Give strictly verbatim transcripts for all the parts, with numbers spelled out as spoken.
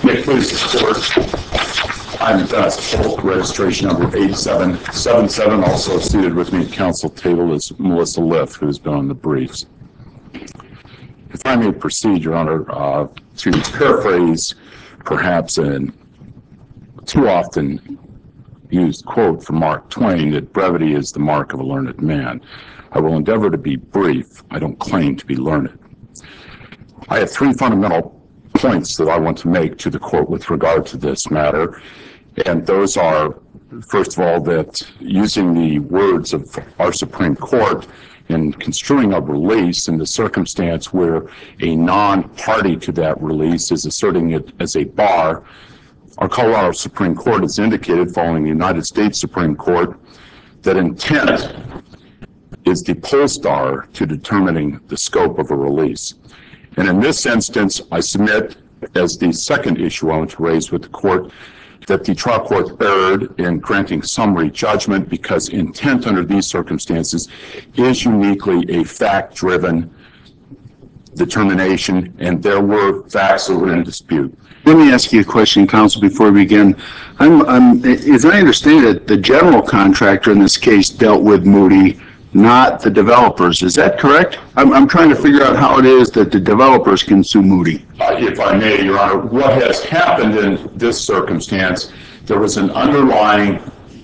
May it please the court. I'm Dennis Polk, registration number eight seven seven seven. Also seated with me at council table is Melissa Liff, who's been on the briefs. If I may proceed, Your Honor, uh, to paraphrase perhaps an too often used quote from Mark Twain, that brevity is the mark of a learned man. I will endeavor to be brief. I don't claim to be learned. I have three fundamental points that I want to make to the court with regard to this matter, and those are, first of all, that using the words of our Supreme Court in construing a release in the circumstance where a non-party to that release is asserting it as a bar, our Colorado Supreme Court has indicated, following the United States Supreme Court, that intent is the poll star to determining the scope of a release. And in this instance, I submit as the second issue I want to raise with the court that the trial court erred in granting summary judgment because intent under these circumstances is uniquely a fact-driven determination, and there were facts that were in dispute. Let me ask you a question, counsel, before we begin. I'm, I'm, as I understand it, the general contractor in this case dealt with Moody, not the developers. Is that correct? I'm, I'm trying to figure out how it is that the developers can sue Moody. Uh, if I may, Your Honor, what has happened in this circumstance, there was an underlying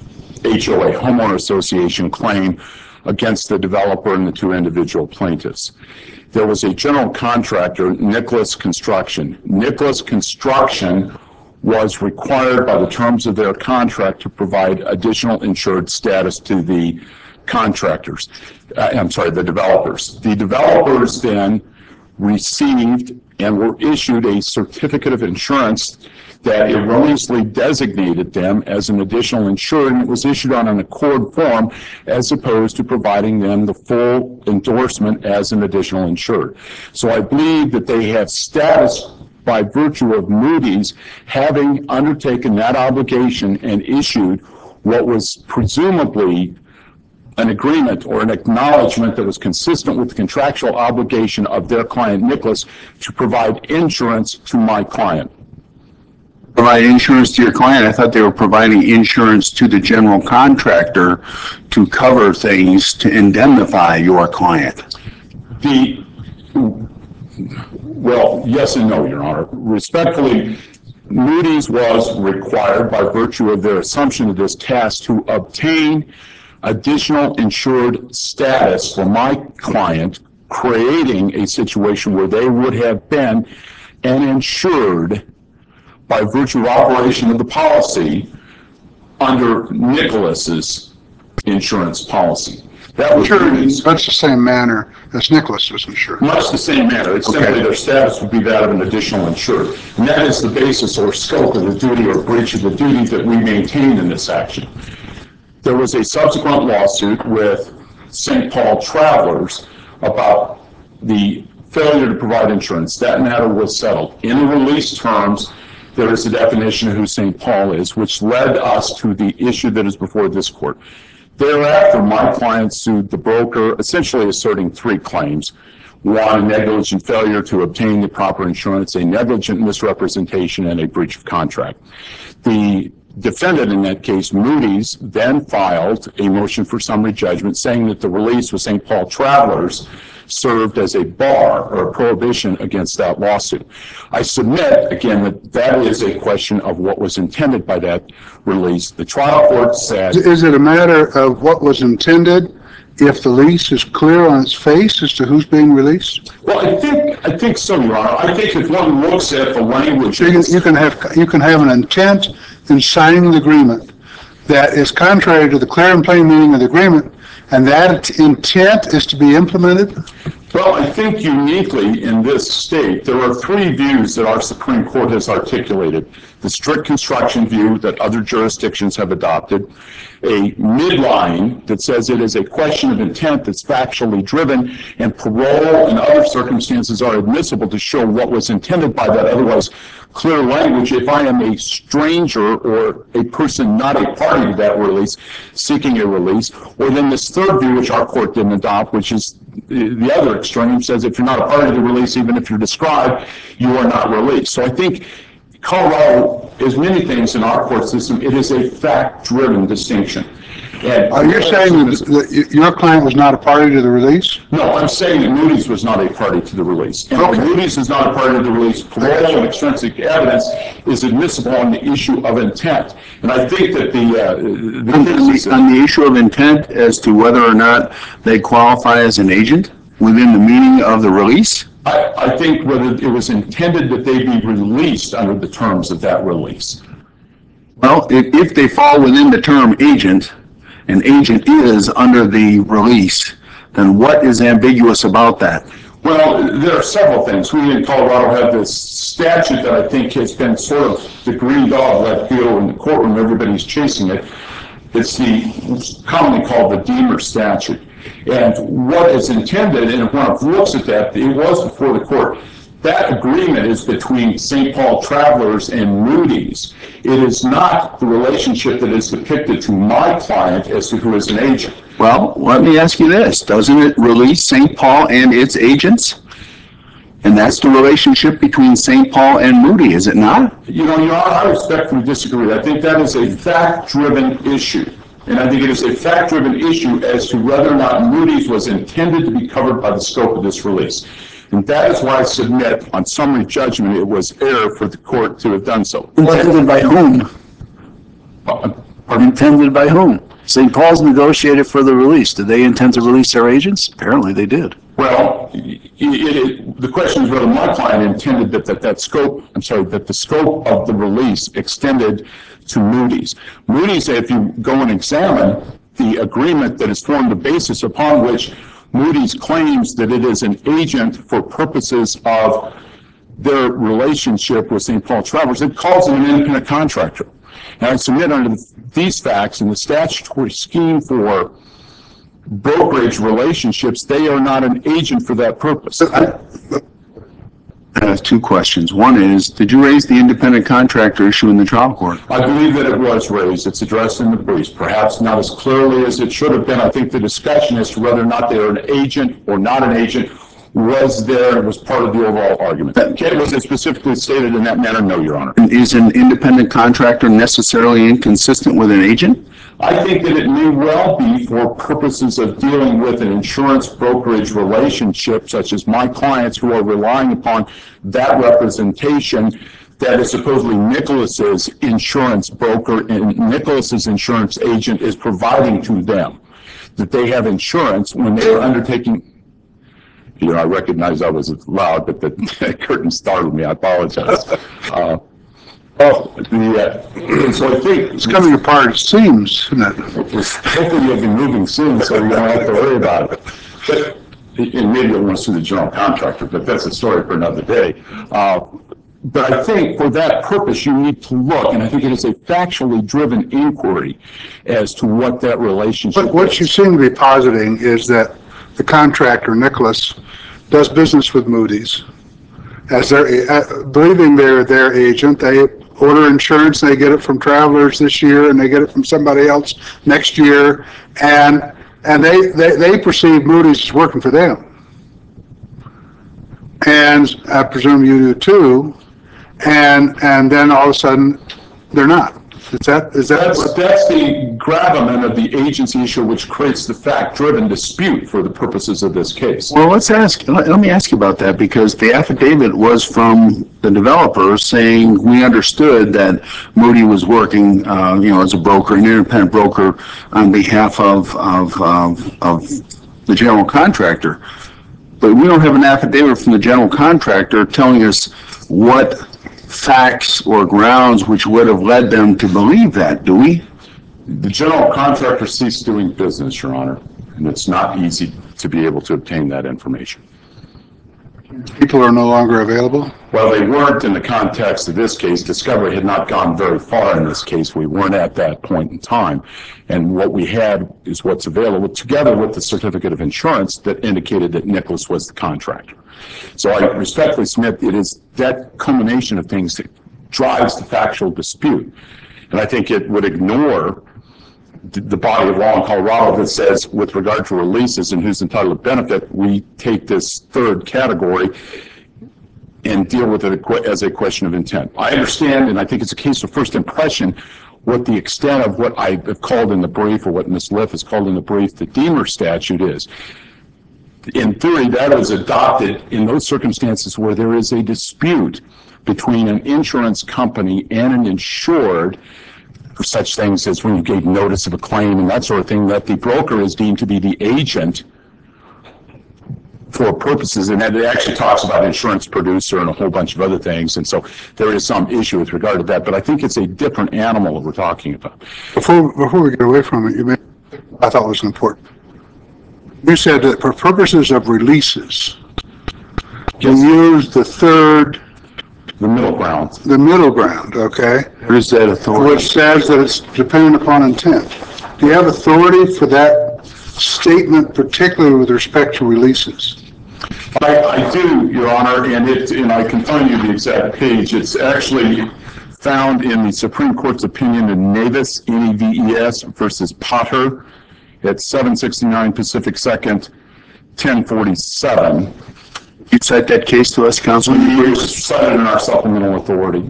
H O A, homeowner association, claim against the developer and the two individual plaintiffs. There was a general contractor, Nicholas Construction. Nicholas Construction was required by the terms of their contract to provide additional insured status to the contractors. Uh, I'm sorry, the developers. The developers then received and were issued a certificate of insurance that erroneously designated them as an additional insured, and it was issued on an accord form as opposed to providing them the full endorsement as an additional insured. So I believe that they have status by virtue of Moody's having undertaken that obligation and issued what was presumably an agreement or an acknowledgement that was consistent with the contractual obligation of their client, Nicholas, to provide insurance to my client. Provide insurance to your client? I thought they were providing insurance to the general contractor to cover things to indemnify your client. The, well, yes and no, Your Honor. Respectfully, Moody's was required by virtue of their assumption of this task to obtain additional insured status for my client, creating a situation where they would have been an insured by virtue of operation of the policy under Nicholas's insurance policy. That was sure, much the same manner as Nicholas was insured. Much the same manner. It's okay. Simply their status would be that of an additional insured. And that is the basis or scope of the duty or breach of the duty that we maintain in this action. There was a subsequent lawsuit with Saint Paul Travelers about the failure to provide insurance. That matter was settled. In the release terms, there is a definition of who Saint Paul is, which led us to the issue that is before this court. Thereafter, my client sued the broker, essentially asserting three claims. One, a negligent failure to obtain the proper insurance, a negligent misrepresentation, and a breach of contract. The defendant in that case, Moody's, then filed a motion for summary judgment saying that the release with Saint Paul Travelers served as a bar or a prohibition against that lawsuit. I submit, again, that that is a question of what was intended by that release. The trial court said... Is it a matter of what was intended if the lease is clear on its face as to who's being released? Well, I think I think so, Your Honor. I think if one looks at the language... You can, you can have you can have an intent in signing the agreement that is contrary to the clear and plain meaning of the agreement, and that intent is to be implemented? Well, I think uniquely in this state, there are three views that our Supreme Court has articulated. The strict construction view that other jurisdictions have adopted, a midline that says it is a question of intent that's factually driven, and parole and other circumstances are admissible to show what was intended by that otherwise clear language. If I am a stranger or a person not a party to that release seeking a release, or then this third view, which our court didn't adopt, which is the other extreme, says if you're not a party to the release, even if you're described, you are not released. So I think Colorado is many things in our court system. It is a fact-driven distinction. And Are you saying that that your client was not a party to the release? No, I'm saying that Moody's was not a party to the release. And Okay. when Moody's is not a party to the release, parole and extrinsic evidence is admissible on the issue of intent. And I think that the, uh, the On cases the, on the issue of intent as to whether or not they qualify as an agent within the meaning of the release? I, I think whether it was intended that they be released under the terms of that release. Well, if, if they fall within the term agent, an agent is under the release, then what is ambiguous about that? Well, there are several things. We in Colorado have this statute that I think has been sort of the green dog let go in the courtroom. Everybody's chasing it. It's the it's commonly called the Deemer statute. And what is intended, and when one looks at that, it was before the court. That agreement is between Saint Paul Travelers and Moody's. It is not the relationship that is depicted to my client as to who is an agent. Well, let me ask you this. Doesn't it release Saint Paul and its agents? And that's the relationship between Saint Paul and Moody, is it not? You know, Your Honor, I respectfully disagree. I think that is a fact-driven issue. And I think it is a fact-driven issue as to whether or not Moody's was intended to be covered by the scope of this release. And that is why I submit on summary judgment it was error for the court to have done so. Intended by whom? Intended by whom? Saint Paul's negotiated for the release. Did they intend to release their agents? Apparently they did. Well, it, it, the question is whether my client intended that, that that scope, I'm sorry, that the scope of the release extended to Moody's. Moody's, if you go and examine the agreement that is formed the basis upon which Moody's claims that it is an agent for purposes of their relationship with Saint Paul Travelers, it calls it an independent contractor. And I submit under these facts in the statutory scheme for brokerage relationships, they are not an agent for that purpose. I have two questions. One is, did you raise the independent contractor issue in the trial court? I believe that it was raised. It's addressed in the briefs, perhaps not as clearly as it should have been. I think the discussion as to whether or not they are an agent or not an agent was there, was part of the overall argument. Was it specifically stated in that manner? No, Your Honor. Is an independent contractor necessarily inconsistent with an agent? I think that it may well be for purposes of dealing with an insurance brokerage relationship, such as my clients who are relying upon that representation that is supposedly Nicholas's insurance broker and Nicholas's insurance agent is providing to them, that they have insurance when they are undertaking. You know, I recognize I was loud, but the curtain startled me. I apologize. Uh, Oh, the, uh, so I think It's coming apart, it seems, isn't it? hopefully you'll be moving soon, so you don't have to worry about it. But, and maybe you'll want to sue the general contractor, but that's a story for another day. Uh, but I think for that purpose, you need to look, and I think it is a factually driven inquiry as to what that relationship But what is. you seem to be positing is that the contractor, Nicholas, does business with Moody's. As their, uh, believing they're their agent, they order insurance, they get it from Travelers this year, and they get it from somebody else next year, and and they, they, they perceive Moody's as working for them. And I presume you do too, and and then all of a sudden, they're not. Is that, is that? That's, that's the gravamen of the agency issue, which creates the fact-driven dispute for the purposes of this case. Well, let's ask, let let me ask you about that, because the affidavit was from the developer saying we understood that Moody was working, uh, you know, as a broker, an independent broker on behalf of, of, of, of the general contractor. But we don't have an affidavit from the general contractor telling us what facts or grounds which would have led them to believe that, do we? The general contractor ceased doing business, Your Honor, and it's not easy to be able to obtain that information. People are no longer available? Well, they weren't in the context of this case. Discovery had not gone very far in this case. We weren't at that point in time. And what we had is what's available, together with the certificate of insurance that indicated that Nicholas was the contractor. So I respectfully submit it is that combination of things that drives the factual dispute. And I think it would ignore the body of law in Colorado that says, with regard to releases and who's entitled to benefit, we take this third category and deal with it as a question of intent. I understand, and I think it's a case of first impression, what the extent of what I have called in the brief, or what Miz Liff has called in the brief, the Deemer statute is. In theory, that was adopted in those circumstances where there is a dispute between an insurance company and an insured for such things as when you gave notice of a claim and that sort of thing, that the broker is deemed to be the agent for purposes, and it actually talks about insurance producer and a whole bunch of other things, and so there is some issue with regard to that, but I think it's a different animal that we're talking about. Before, before we get away from it, you made, I thought was important. You said that for purposes of releases, you use the third, The middle ground. the middle ground, okay? What is that authority? Which says that it's dependent upon intent. Do you have authority for that statement, particularly with respect to releases? I, I do, Your Honor, and it, and I can find you the exact page. It's actually found in the Supreme Court's opinion in Navis, N E V E S versus Potter at seven sixty-nine Pacific Second, ten forty-seven. You'd cite that case to us, Councilman? It was cited in our supplemental authority.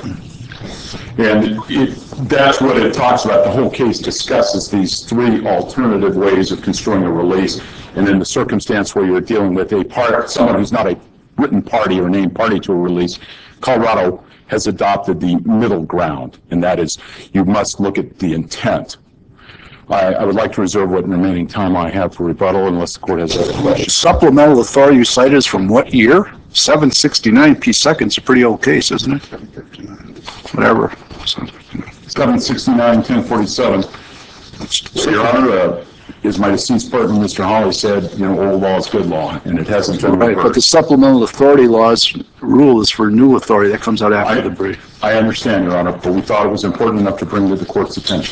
And it, that's what it talks about. The whole case discusses these three alternative ways of construing a release. And in the circumstance where you're dealing with a part, someone who's not a written party or named party to a release, Colorado has adopted the middle ground, and that is you must look at the intent. I, I would like to reserve what remaining time I have for rebuttal unless the court has other questions. Supplemental authority you cite is from what year? seven sixty-nine P Second's a pretty old case, isn't it? Whatever. seven sixty-nine, ten forty-seven. So, Your Honor, uh, as my deceased partner, Mister Hawley, said, you know, old law is good law, and it hasn't been Right, but the reversed. supplemental authority laws rule is for new authority. That comes out after I, the brief. I understand, Your Honor, but we thought it was important enough to bring to the court's attention.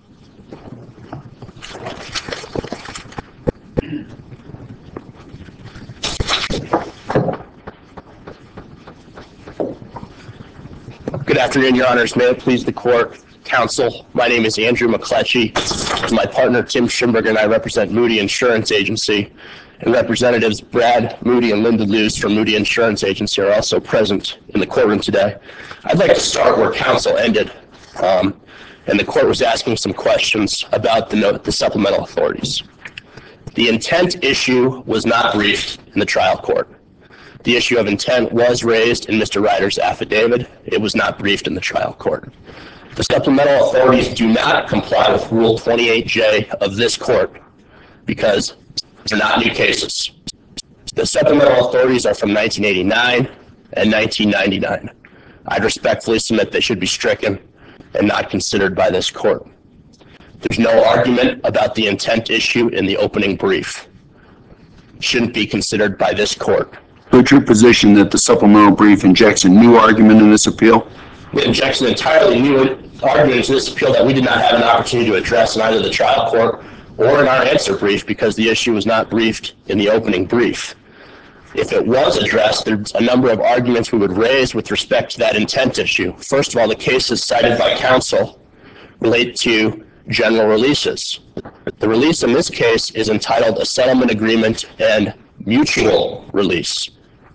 Good afternoon, Your Honors. May it please the court, counsel. My name is Andrew McCletchy. My partner, Tim Schimberger, and I represent Moody Insurance Agency. And representatives Brad Moody and Linda Luce from Moody Insurance Agency are also present in the courtroom today. I'd like to start where counsel ended. Um, and the court was asking some questions about the, note, the supplemental authorities. The intent issue was not briefed in the trial court. The issue of intent was raised in Mister Ryder's affidavit. It was not briefed in the trial court. The supplemental authorities do not comply with Rule twenty-eight J of this court because they're not new cases. The supplemental authorities are from nineteen eighty-nine and nineteen ninety-nine. I'd respectfully submit they should be stricken and not considered by this court. There's no argument about the intent issue in the opening brief. Shouldn't be considered by this court. But your position that the supplemental brief injects a new argument in this appeal? It injects an entirely new argument into this appeal that we did not have an opportunity to address in either the trial court or in our answer brief because the issue was not briefed in the opening brief. If it was addressed, there's a number of arguments we would raise with respect to that intent issue. First of all, the cases cited by counsel relate to general releases. The release in this case is entitled a settlement agreement and mutual release.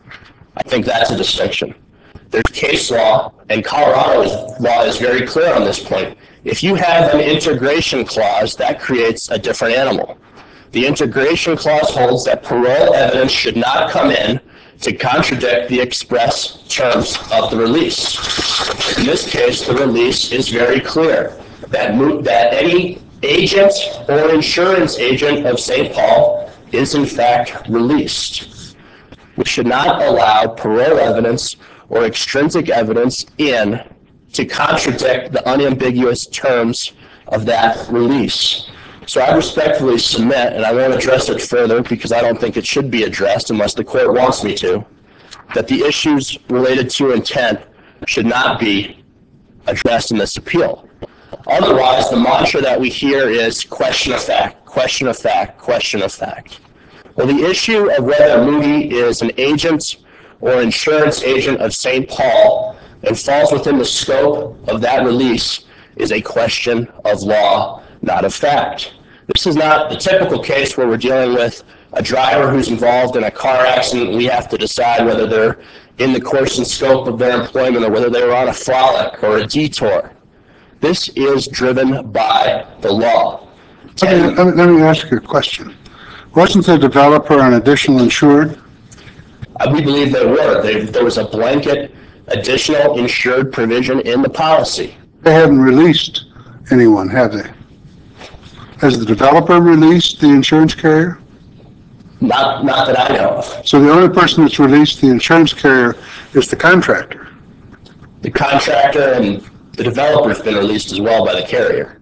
I think that's a distinction. There's case law, and Colorado's law is very clear on this point. If you have an integration clause, that creates a different animal. The integration clause holds that parole evidence should not come in to contradict the express terms of the release. In this case, the release is very clear that, mo- that any agent or insurance agent of Saint Paul is in fact released. We should not allow parole evidence or extrinsic evidence in to contradict the unambiguous terms of that release. So I respectfully submit, and I won't address it further because I don't think it should be addressed unless the court wants me to, that the issues related to intent should not be addressed in this appeal. Otherwise, the mantra that we hear is question of fact, question of fact, question of fact. Well, the issue of whether Moody is an agent or insurance agent of Saint Paul and falls within the scope of that release is a question of law, not of fact. This is not the typical case where we're dealing with A driver who's involved in a car accident, we have to decide whether they're in the course and scope of their employment or whether they were on a frolic or a detour. This is driven by the law. Okay, let me, let me ask you a question. Wasn't the developer an additional insured? Uh, We believe they were. They, there was a blanket additional insured provision in the policy. They haven't released anyone, have they? Has the developer released the insurance carrier? Not, not that I know of. So the only person that's released the insurance carrier is the contractor. The contractor and the developer's been released as well by the carrier.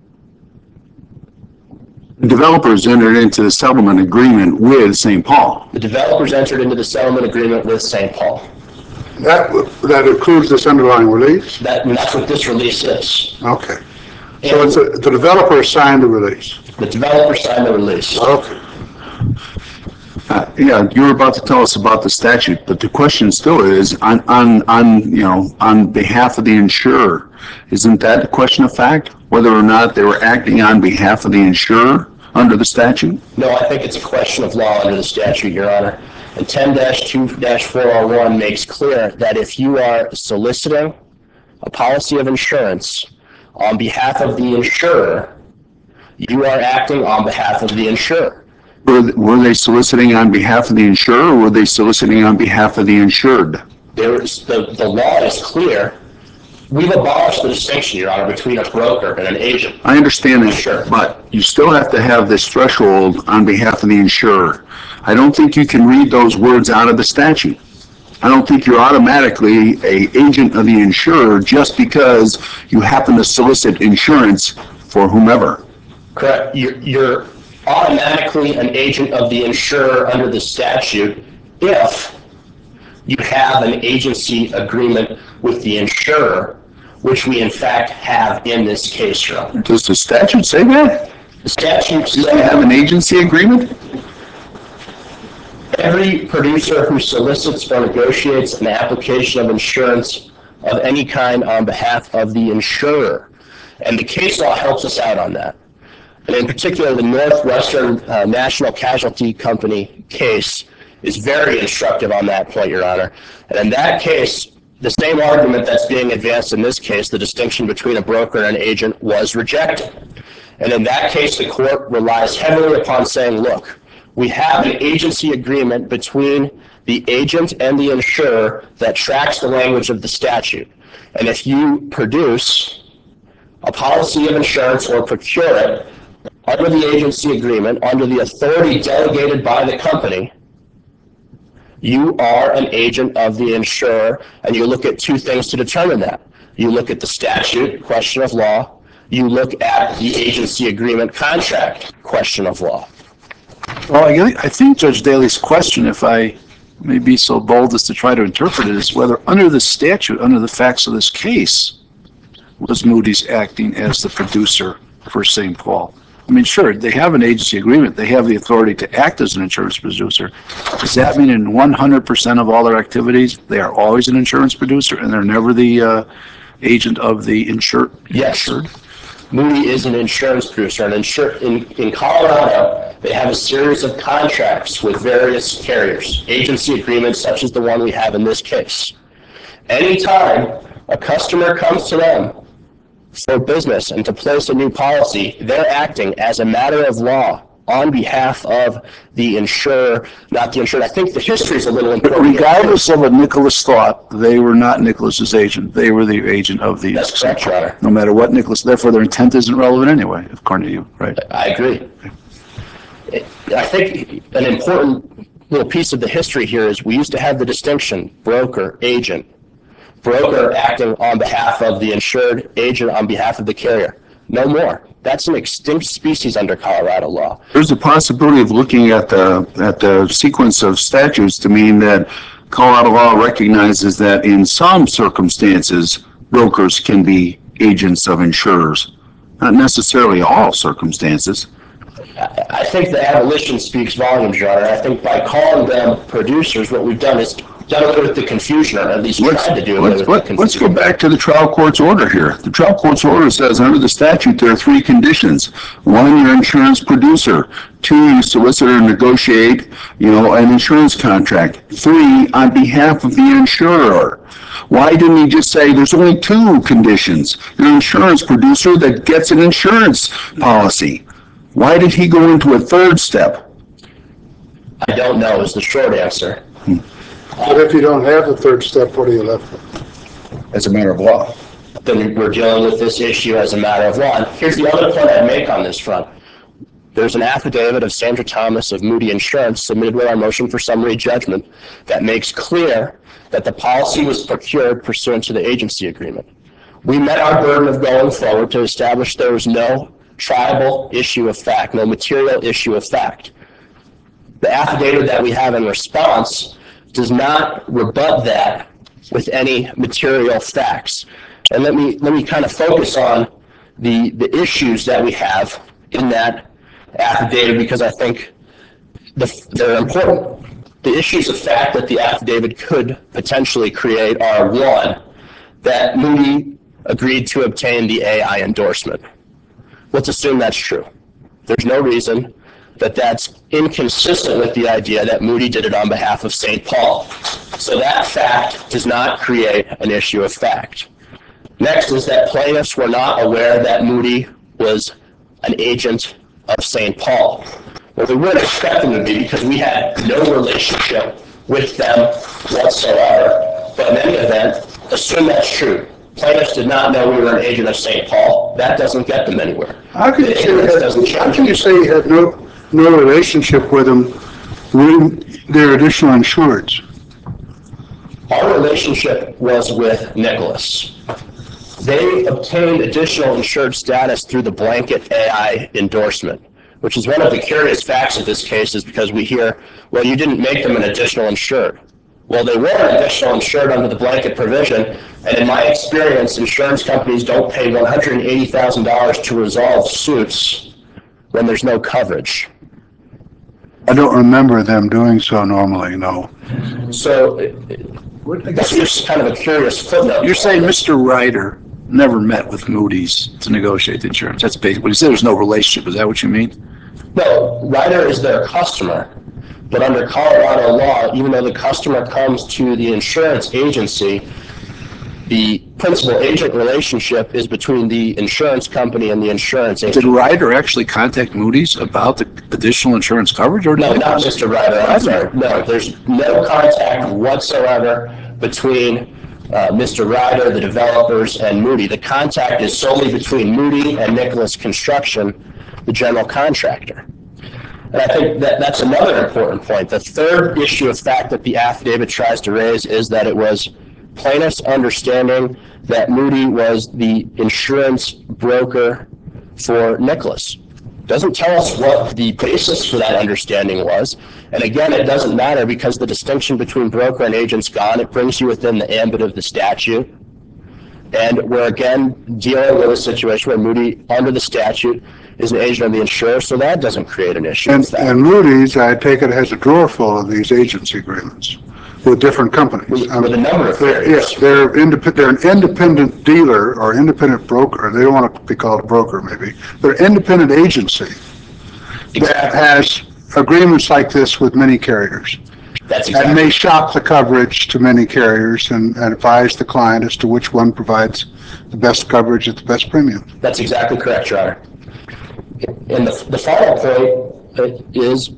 Developers entered into the settlement agreement with Saint Paul. The developers entered into the settlement agreement with Saint Paul. That, that includes this underlying release? That, and that's what this release is. Okay. So it's a, the developer signed the release? The developer signed the release. Okay. Uh, yeah, you were about to tell us about the statute, but the question still is, on, on, on, you know, on behalf of the insurer, isn't that a question of fact? Whether or not they were acting on behalf of the insurer under the statute? No, I think it's a question of law under the statute, Your Honor. And ten two four oh one makes clear that if you are soliciting a policy of insurance on behalf of the insurer, you are acting on behalf of the insurer. Were, were they soliciting on behalf of the insurer, or were they soliciting on behalf of the insured? There is, the, the law is clear. We've abolished the distinction, Your Honor, between a broker and an agent. I understand that, Sure. but you still have to have this threshold on behalf of the insurer. I don't think you can read those words out of the statute. I don't think you're automatically a agent of the insurer just because you happen to solicit insurance for whomever. Correct. You're, you're automatically an agent of the insurer under the statute if you have an agency agreement with the insurer, which we in fact have in this case, Your Honor. Does the statute say that? The statute Do they have says an agency agreement? every producer who solicits or negotiates an application of insurance of any kind on behalf of the insurer. And the case law helps us out on that. And in particular, the Northwestern uh, National Casualty Company case is very instructive on that point, Your Honor. And in that case, the same argument that's being advanced in this case, the distinction between a broker and an agent, was rejected. And in that case, the court relies heavily upon saying, look, we have an agency agreement between the agent and the insurer that tracks the language of the statute. And if you produce a policy of insurance or procure it under the agency agreement, under the authority delegated by the company, you are an agent of the insurer, and you look at two things to determine that. You look at the statute, question of law. You look at the agency agreement contract, question of law. Well, I I think Judge Daly's question, if I may be so bold as to try to interpret it, is whether under the statute, under the facts of this case, was Moody's acting as the producer for Saint Paul? I mean, sure, they have an agency agreement. They have the authority to act as an insurance producer. Does that mean in one hundred percent of all their activities, they are always an insurance producer and they're never the uh, agent of the insured? Yes. Insured? Moody is an insurance producer. And insur- in, in Colorado, they have a series of contracts with various carriers, agency agreements such as the one we have in this case. Anytime a customer comes to them for business and to place a new policy, they're acting as a matter of law on behalf of the insurer, not the insured. I think the history is a little But important. regardless of what Nicholas thought, they were not Nicholas's agent. They were the agent of the. That's correct, Your Honor. No matter what Nicholas, therefore their intent isn't relevant anyway, according to you, right? I agree. I think an important little piece of the history here is we used to have the distinction broker, agent. Broker acting on behalf of the insured, agent on behalf of the carrier. No more. That's an extinct species under Colorado law. There's a possibility of looking at the, at the sequence of statutes to mean that Colorado law recognizes that in some circumstances, brokers can be agents of insurers. Not necessarily all circumstances. I I think the abolition speaks volumes, Your Honor. I think by calling them producers, what we've done is done away with the confusion, or at least Let's, tried to do away let's, with the let- confusion. let's go back to the trial court's order here. The trial court's order says under the statute, there are three conditions. One, you're an insurance producer. Two, you solicit or negotiate, you know, an insurance contract. Three, on behalf of the insurer. Why didn't he just say there's only two conditions? You're an insurance producer that gets an insurance policy. Why did he go into a third step? I don't know is the short answer. But if you don't have the third step, what are you left with? As a matter of law. Then we're dealing with this issue as a matter of law. And here's the other point I'd make on this front. There's an affidavit of Sandra Thomas of Moody Insurance submitted with our motion for summary judgment that makes clear that the policy was procured pursuant to the agency agreement. We met our burden of going forward to establish there was no triable issue of fact, no material issue of fact. The affidavit that we have in response does not rebut that with any material facts. And let me let me kind of focus on the, the issues that we have in that affidavit, because I think the, they're important. The issues of fact that the affidavit could potentially create are, one, that Moody agreed to obtain the A I endorsement. Let's assume that's true. There's no reason that that's inconsistent with the idea that Moody did it on behalf of Saint Paul. So that fact does not create an issue of fact. Next is that plaintiffs were not aware that Moody was an agent of Saint Paul. Well, we weren't expecting to be because we had no relationship with them whatsoever. But in any event, assume that's true. Plaintiffs did not know we were an agent of Saint Paul. That doesn't get them anywhere. How can you The say, inference you doesn't had- how change can you say you had no, no relationship with them when they're additional insureds? Our relationship was with Nicholas. They obtained additional insured status through the blanket A I endorsement, which is one of the curious facts of this case, is because we hear, well, you didn't make them an additional insured. Well, they were an additional insured under the blanket provision, and in my experience, insurance companies don't pay one hundred eighty thousand dollars to resolve suits when there's no coverage. I don't remember them doing so normally, no. So that's just kind of a curious footnote. You're saying Mister Ryder never met with Moody's to negotiate the insurance. That's basically what he said. There's no relationship. Is that what you mean? No, Ryder is their customer, but under Colorado law, even though the customer comes to the insurance agency, the principal-agent relationship is between the insurance company and the insurance Did agent. Ryder actually contact Moody's about the additional insurance coverage, or did No, they- not Mister Ryder, I'm sorry. No, there's no contact whatsoever between uh, Mister Ryder, the developers, and Moody. The contact is solely between Moody and Nicholas Construction, the general contractor. And I think that that's another important point. The third issue of fact that the affidavit tries to raise is that it was plaintiff's understanding that Moody was the insurance broker for Nicholas. Doesn't tell us what the basis for that understanding was. And again, it doesn't matter because the distinction between broker and agent's gone. It brings you within the ambit of the statute. And we're again dealing with a situation where Moody, under the statute, is an agent of the insurer, so that doesn't create an issue. And, with that. and Moody's, I take it, has a drawer full of these agency agreements with different companies. With- with a number of They're- carriers. Yes, they're independent, they're an independent dealer or independent broker. They don't want to be called a broker, maybe. They're an independent agency that Exactly. has agreements like this with many carriers. That's And exactly. may shop the coverage to many carriers and and advise the client as to which one provides the best coverage at the best premium. That's exactly correct, Your Honor. And the, the final point is,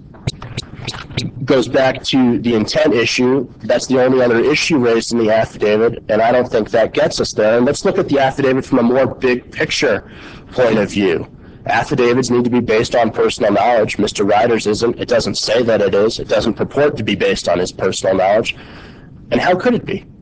goes back to the intent issue. That's the only other issue raised in the affidavit, and I don't think that gets us there. And let's look at the affidavit from a more big picture point of view. Affidavits need to be based on personal knowledge. Mister Ryder's isn't. It doesn't say that it is. It doesn't purport to be based on his personal knowledge. And how could it be?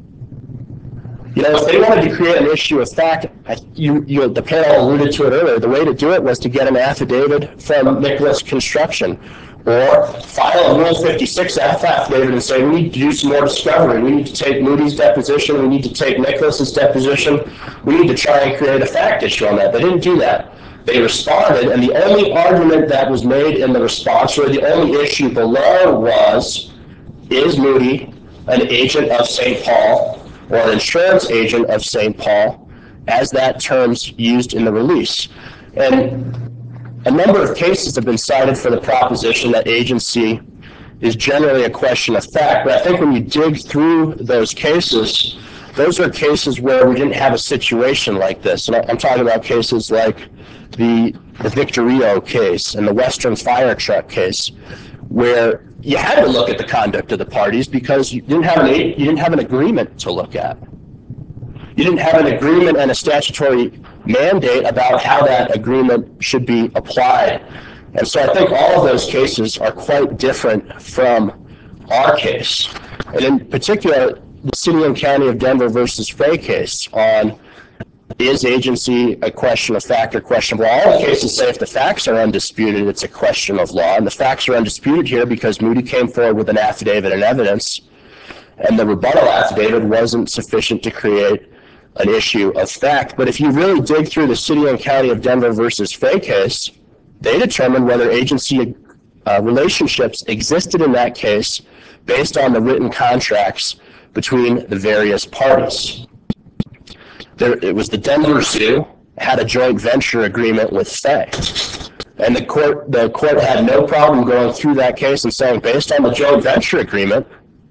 You know, if they wanted to create an issue of fact, I- you, you, the panel alluded to it earlier, the way to do it was to get an affidavit from Nicholas Construction, or file a Rule fifty-six F affidavit and say, we need to do some more discovery. We need to take Moody's deposition. We need to take Nicholas's deposition. We need to try and create a fact issue on that. They didn't do that. They responded, and the only argument that was made in the response, or the only issue below, was, is Moody an agent of Saint Paul or an insurance agent of Saint Paul, as that term's used in the release. And a number of cases have been cited for the proposition that agency is generally a question of fact, but I think when you dig through those cases, those are cases where we didn't have a situation like this. And I'm talking about cases like the, the Victorio case and the Western Fire Truck case, where you had to look at the conduct of the parties because you didn't have an, you didn't have an agreement to look at. You didn't have an agreement and a statutory mandate about how that agreement should be applied. And so I think all of those cases are quite different from our case. And in particular, the City and County of Denver versus Fay case on is agency a question of fact or question of law. All the cases say if the facts are undisputed, it's a question of law. And the facts are undisputed here because Moody came forward with an affidavit and evidence, and the rebuttal affidavit wasn't sufficient to create an issue of fact. But if you really dig through the City and County of Denver versus Fay case, they determined whether agency uh, relationships existed in that case based on the written contracts between the various parties. There, it was the Denver Zoo had a joint venture agreement with Fay. And the court, the court had no problem going through that case and saying, based on the joint venture agreement,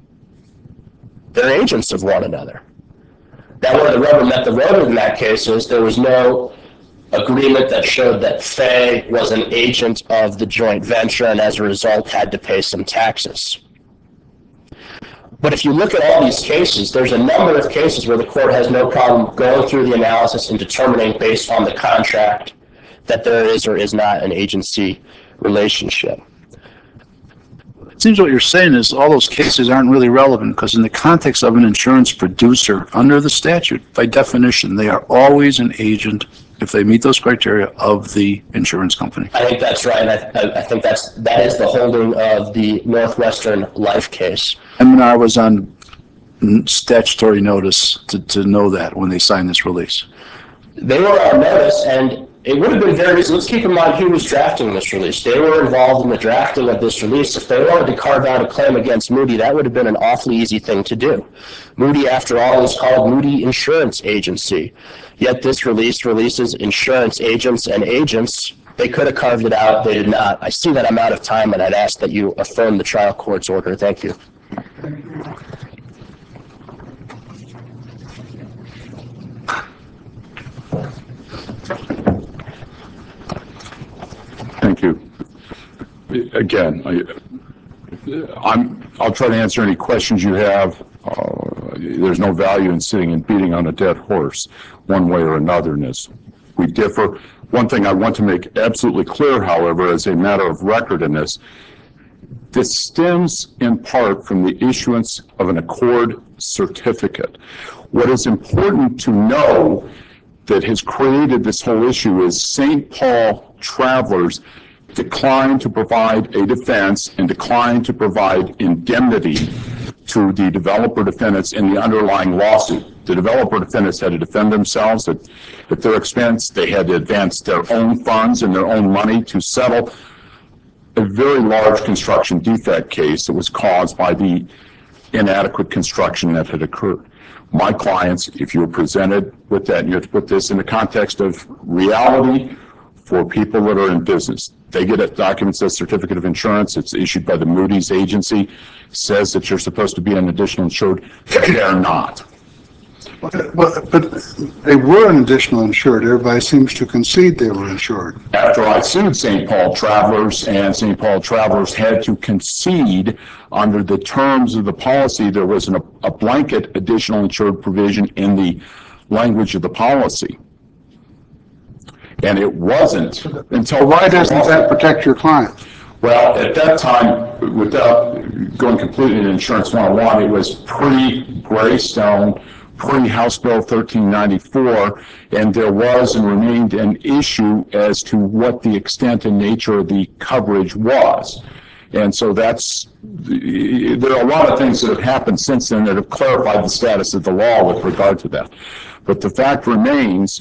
they're agents of one another. Now, where the rubber met the road in that case is there was no agreement that showed that Fay was an agent of the joint venture and as a result had to pay some taxes. But if you look at all these cases, there's a number of cases where the court has no problem going through the analysis and determining based on the contract that there is or is not an agency relationship. It seems what you're saying is all those cases aren't really relevant because in the context of an insurance producer, under the statute, by definition, they are always an agent, if they meet those criteria, of the insurance company. I think that's right. I, I think that's, that is the holding of the Northwestern Life case. M and R was on statutory notice to, to know that when they signed this release. They were on notice, and it would have been very easy. Let's keep in mind who was drafting this release. They were involved in the drafting of this release. If they wanted to carve out a claim against Moody, that would have been an awfully easy thing to do. Moody, after all, is called Moody Insurance Agency. Yet this release releases insurance agents and agents. They could have carved it out. They did not. I see that I'm out of time, and I'd ask that you affirm the trial court's order. Thank you. Thank you. Again, I, I'm, I'll try to answer any questions you have. Uh, there's no value in sitting and beating on a dead horse one way or another in this. We differ. One thing I want to make absolutely clear, however, as a matter of record in this, this stems in part from the issuance of an accord certificate. What is important to know that has created this whole issue is Saint Paul Travelers declined to provide a defense and declined to provide indemnity to the developer defendants in the underlying lawsuit. The developer defendants had to defend themselves at, at their expense. They had to advance their own funds and their own money to settle a very large construction defect case that was caused by the inadequate construction that had occurred. My clients, if you were presented with that, and you have to put this in the context of reality for people that are in business. They get a document that says certificate of insurance. It's issued by the Moody's agency, says that you're supposed to be an additional insured. They're not. But, but they were an additional insured. Everybody seems to concede they were insured. After I sued Saint Paul Travelers, and Saint Paul Travelers had to concede under the terms of the policy, there was an, a blanket additional insured provision in the language of the policy. And it wasn't until... Why doesn't that protect your client? Well, at that time, without going completely into Insurance one oh one, it was pre-Greystone, pre-House Bill thirteen ninety-four, and there was and remained an issue as to what the extent and nature of the coverage was. And so that's, there are a lot of things that have happened since then that have clarified the status of the law with regard to that. But the fact remains,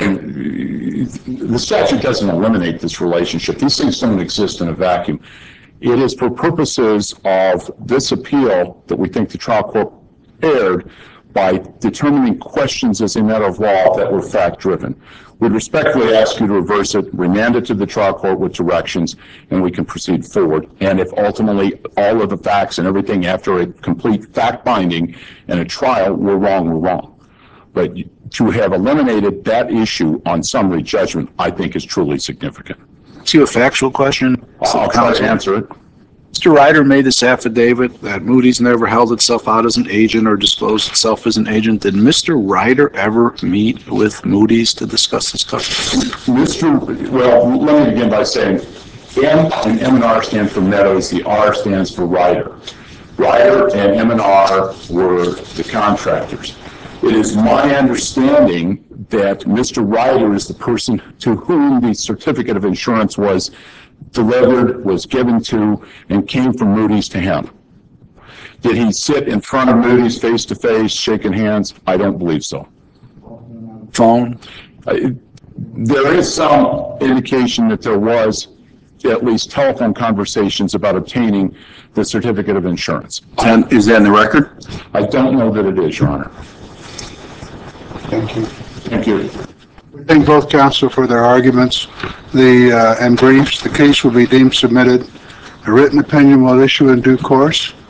the statute doesn't eliminate this relationship. These things don't exist in a vacuum. It is for purposes of this appeal that we think the trial court erred by determining questions as a matter of law that were fact-driven. We'd respectfully ask you to reverse it, remand it to the trial court with directions, and we can proceed forward. And if ultimately all of the facts and everything after a complete fact-finding and a trial were wrong, we're wrong. But to have eliminated that issue on summary judgment, I think is truly significant. See a factual question? I'll try to answer it. Mister Ryder made this affidavit that Moody's never held itself out as an agent or disclosed itself as an agent. Did Mister Ryder ever meet with Moody's to discuss this coverage? Mister Well, let me begin by saying M and M and R stand for Meadows. The R stands for Ryder. Ryder and M and R were the contractors. It is my understanding that Mister Ryder is the person to whom the certificate of insurance was delivered, was given to, and came from Moody's to him. Did he sit in front of Moody's face-to-face, shaking hands? I don't believe so. Phone? Uh, there is some indication that there was at least telephone conversations about obtaining the certificate of insurance. And is that in the record? I don't know that it is, Your Honor. Thank you. Thank you. We thank both counsel for their arguments the uh, and briefs. The case will be deemed submitted. A written opinion will issue in due course.